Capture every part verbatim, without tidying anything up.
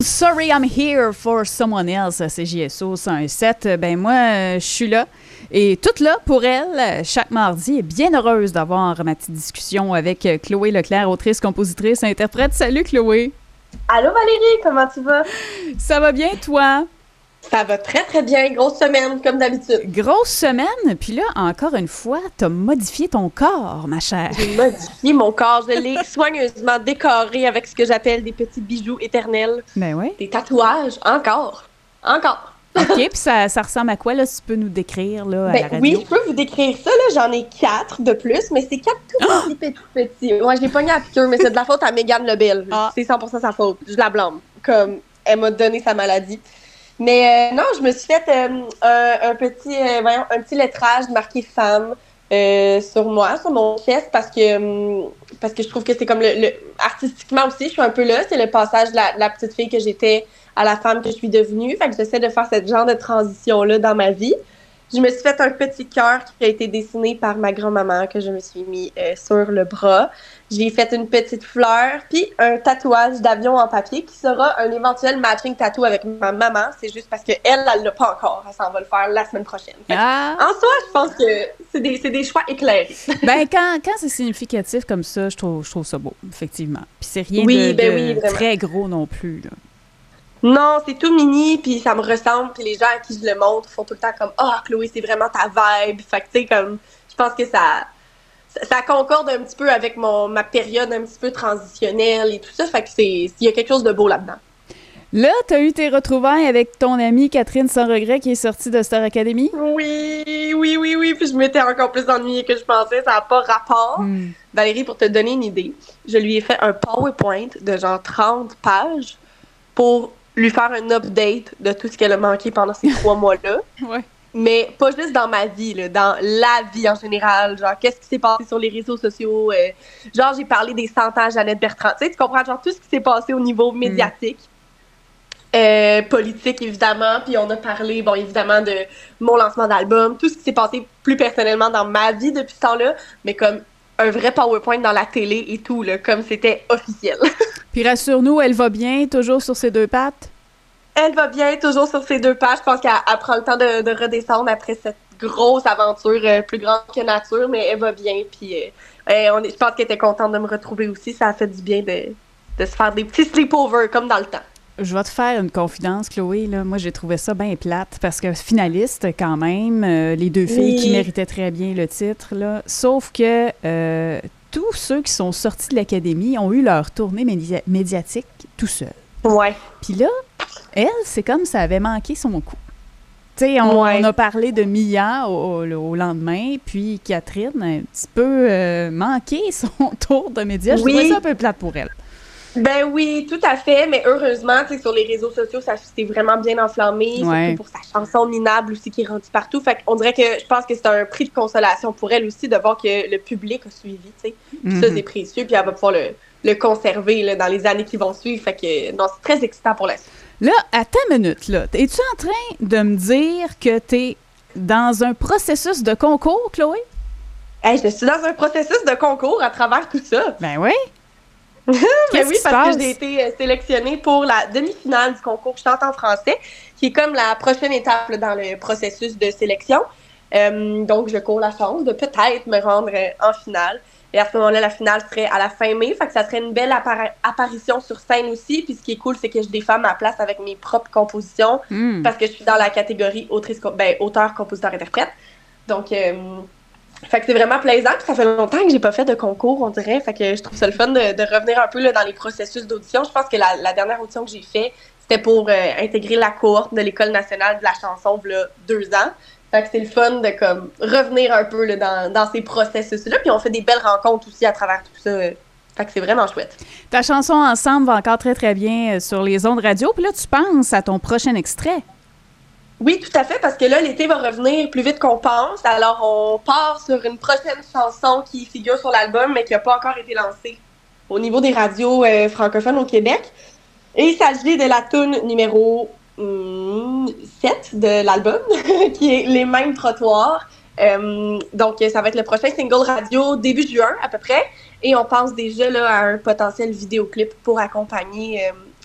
Sorry, I'm here for someone else, c'est J S O cent sept. Ben moi, je suis là. Et toute là pour elle, chaque mardi, est bien heureuse d'avoir ma petite discussion avec Chloé Leclerc, autrice, compositrice, interprète. Salut Chloé! Allô Valérie, comment tu vas? Ça va bien, toi? Ça va très très bien, grosse semaine comme d'habitude. Grosse semaine, puis là, encore une fois, t'as modifié ton corps, ma chère. J'ai modifié mon corps, je l'ai soigneusement décoré avec ce que j'appelle des petits bijoux éternels. Ben oui. Des tatouages, encore, encore. OK, puis ça, ça ressemble à quoi, là, si tu peux nous décrire, là, à ben, la radio? Oui, je peux vous décrire ça, là, j'en ai quatre de plus, mais c'est quatre tout petits, petits, petits. Ouais, je l'ai pogné à la piqûre, mais c'est de la faute à Mégane Lebel. Ah. C'est cent pour cent sa faute, je la blâme, comme elle m'a donné sa maladie. Mais euh, non, je me suis fait euh, un, un petit euh, voyons, un petit lettrage marqué femme euh, sur moi, sur mon chest, parce que euh, parce que je trouve que c'est comme le, le artistiquement aussi, je suis un peu là, c'est le passage de la, de la petite fille que j'étais à la femme que je suis devenue. Fait que j'essaie de faire ce genre de transition-là dans ma vie. Je me suis fait un petit cœur qui a été dessiné par ma grand-maman que je me suis mis euh, sur le bras. J'ai fait une petite fleur, puis un tatouage d'avion en papier qui sera un éventuel matching tattoo avec ma maman. C'est juste parce qu'elle, elle l'a pas encore. Elle s'en va le faire la semaine prochaine. Ah. En soi, je pense que c'est des, c'est des choix éclairés. Ben, quand, quand c'est significatif comme ça, je trouve, je trouve ça beau, effectivement. Puis c'est rien oui, de, ben de oui, très gros non plus, là. Non, c'est tout mini, puis ça me ressemble, puis les gens à qui je le montre font tout le temps comme « Ah, oh, Chloé, c'est vraiment ta vibe! » Fait que, tu sais, comme, je pense que ça, ça, ça concorde un petit peu avec mon, ma période un petit peu transitionnelle et tout ça, fait que c'est, il y a quelque chose de beau là-dedans. Là, tu as eu tes retrouvailles avec ton amie Catherine Sans Regret qui est sortie de Star Academy? Oui, oui, oui, oui, puis je m'étais encore plus ennuyée que je pensais, ça n'a pas rapport. Mm. Valérie, pour te donner une idée, je lui ai fait un PowerPoint de genre trente pages pour lui faire un update de tout ce qu'elle a manqué pendant ces trois mois-là. Ouais. Mais pas juste dans ma vie, là, dans la vie en général. Genre, qu'est-ce qui s'est passé sur les réseaux sociaux? Euh, genre, j'ai parlé des cent ans à Jeannette Bertrand. Tu sais, tu comprends, genre, tout ce qui s'est passé au niveau médiatique. Mm. Euh, politique, évidemment. Puis on a parlé, bon, évidemment, de mon lancement d'album. Tout ce qui s'est passé plus personnellement dans ma vie depuis ce temps-là. Mais comme un vrai PowerPoint dans la télé et tout, là, comme c'était officiel. Puis rassure-nous, elle va bien, toujours sur ses deux pattes? Elle va bien, toujours sur ses deux pattes. Je pense qu'elle prend le temps de, de redescendre après cette grosse aventure euh, plus grande que nature, mais elle va bien. Puis euh, on est, je pense qu'elle était contente de me retrouver aussi. Ça a fait du bien de, de se faire des petits sleepovers comme dans le temps. Je vais te faire une confidence, Chloé. Là. Moi, j'ai trouvé ça bien plate parce que finaliste, quand même, euh, les deux filles oui. qui méritaient très bien le titre. Là. Sauf que euh, tous ceux qui sont sortis de l'académie ont eu leur tournée médi- médiatique tout seuls. Ouais. Puis là, elle, c'est comme ça avait manqué son coup. Tu sais, on, ouais. on a parlé de Mia au, au, au lendemain, puis Catherine a un petit peu euh, manqué son tour de médias. Je oui. trouvais ça un peu plate pour elle. Ben oui, tout à fait, mais heureusement, tu sais, sur les réseaux sociaux, ça s'est vraiment bien enflammé, ouais. surtout pour sa chanson Minable aussi qui est rendue partout. Fait qu'on dirait que je pense que c'est un prix de consolation pour elle aussi de voir que le public a suivi, tu sais. Puis mm-hmm. ça, c'est précieux, puis elle va pouvoir le, le conserver là, dans les années qui vont suivre. Fait que non, c'est très excitant pour la suite. Là, à ta minute, là, es-tu en train de me dire que t'es dans un processus de concours, Chloé? Hey, je suis dans un processus de concours à travers tout ça. Ben oui. Ben oui, parce passe? que j'ai été euh, sélectionnée pour la demi-finale du concours Chante en français, qui est comme la prochaine étape là, dans le processus de sélection. Euh, donc, je cours la chance de peut-être me rendre euh, en finale. Et à ce moment-là, la finale serait à la fin mai, fait que ça serait une belle appara- apparition sur scène aussi. Puis ce qui est cool, c'est que je défends ma place avec mes propres compositions, mm. parce que je suis dans la catégorie autrice, ben, auteur, compositeur, interprète. Donc, euh, fait que c'est vraiment plaisant. Puis ça fait longtemps que j'ai pas fait de concours, on dirait. Fait que je trouve ça le fun de, de revenir un peu là, dans les processus d'audition. Je pense que la, la dernière audition que j'ai fait, c'était pour euh, intégrer la cohorte de l'École nationale de la chanson là, deux ans. Fait que c'est le fun de comme revenir un peu là, dans, dans ces processus-là. Puis on fait des belles rencontres aussi à travers tout ça. Fait que c'est vraiment chouette. Ta chanson Ensemble va encore très, très bien sur les ondes radio. Puis là, tu penses à ton prochain extrait. Oui, tout à fait, parce que là, l'été va revenir plus vite qu'on pense. Alors, on part sur une prochaine chanson qui figure sur l'album, mais qui n'a pas encore été lancée au niveau des radios euh, francophones au Québec. Et il s'agit de la toune numéro hum, sept de l'album, qui est Les mêmes trottoirs. Euh, donc, ça va être le prochain single radio début juin, à peu près. Et on pense déjà là, à un potentiel vidéoclip pour accompagner... Euh,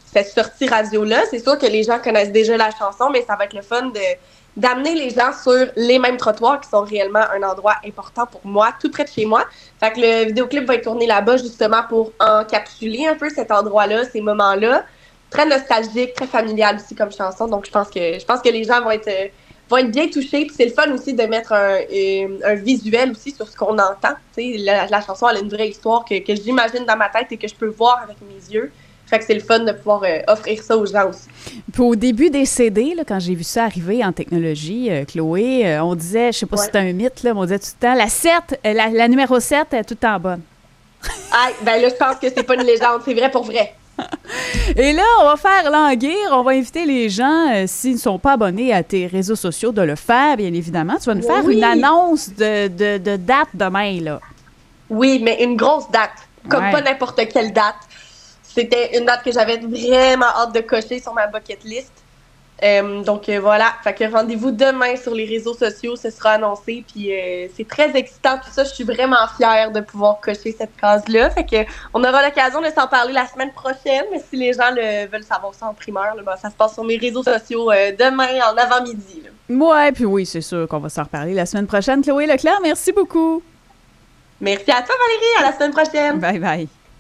cette sortie radio-là. C'est sûr que les gens connaissent déjà la chanson, mais ça va être le fun de d'amener les gens sur les mêmes trottoirs qui sont réellement un endroit important pour moi, tout près de chez moi. Fait que le vidéoclip va être tourné là-bas justement pour encapsuler un peu cet endroit-là, ces moments-là. Très nostalgique, très familial aussi comme chanson. Donc, je pense que je pense que les gens vont être, euh, vont être bien touchés. Puis c'est le fun aussi de mettre un, un, un visuel aussi sur ce qu'on entend. Tu sais, la, la chanson, elle a une vraie histoire que, que j'imagine dans ma tête et que je peux voir avec mes yeux. Fait que c'est le fun de pouvoir euh, offrir ça aux gens aussi. Puis au début des C D, là, quand j'ai vu ça arriver en technologie, euh, Chloé, euh, on disait, je sais pas ouais. si c'était un mythe, là, mais on disait tout le temps, la sept, euh, la, la numéro sept est tout le temps bonne. Ah, ben là, je pense que c'est pas une légende, c'est vrai pour vrai. Et là, on va faire languir, on va inviter les gens, euh, s'ils ne sont pas abonnés à tes réseaux sociaux, de le faire, bien évidemment. Tu vas nous faire oui. une annonce de, de, de date demain, là. Oui, mais une grosse date, comme ouais. pas n'importe quelle date. C'était une date que j'avais vraiment hâte de cocher sur ma bucket list. Euh, donc euh, voilà, fait que rendez-vous demain sur les réseaux sociaux, ce sera annoncé, puis euh, c'est très excitant tout ça, je suis vraiment fière de pouvoir cocher cette case-là, fait que on aura l'occasion de s'en parler la semaine prochaine, mais si les gens le, veulent savoir ça en primeur, là, ben, ça se passe sur mes réseaux sociaux euh, demain en avant-midi. Là. Ouais, puis oui, c'est sûr qu'on va s'en reparler la semaine prochaine. Chloé Leclerc, merci beaucoup. Merci à toi Valérie, à la semaine prochaine. Bye bye.